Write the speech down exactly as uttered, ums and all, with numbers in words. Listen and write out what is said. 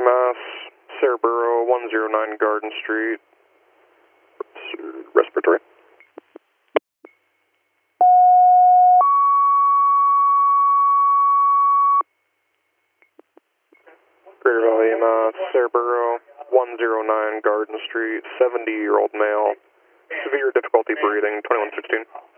Mass, Cerebro, one oh nine Garden Street, respiratory. Greater Valley, Mass, Cerebro, one oh nine Garden Street, seventy-year-old male, severe difficulty breathing, twenty-one sixteen.